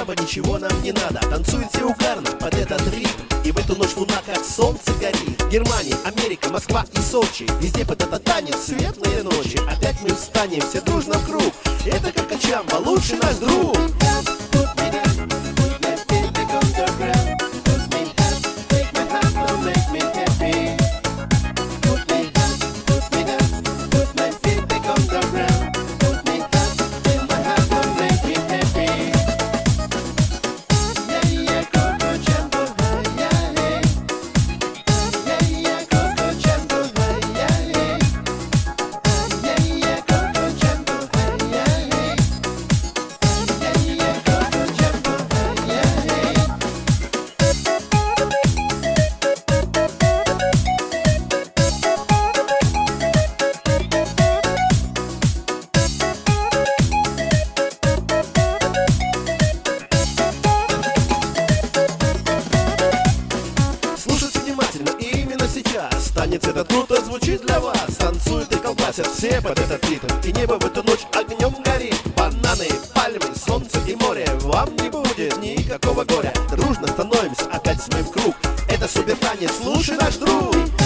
самбо, ничего нам не надо. Танцуют все угарно под этот ритм, и в эту ночь луна как солнце горит. Германия, Америка, Москва и Сочи, везде под этот танец светлые ночи. Опять мы встанем все дружно в круг, это как Качамба, лучший наш друг. Танец этот круто звучит для вас. Танцуют и колбасят все под этот ритм, и небо в эту ночь огнем горит. Бананы, пальмы, солнце и море, вам не будет никакого горя. Дружно становимся, опять смоем в круг, это супер танец, слушай наш друг.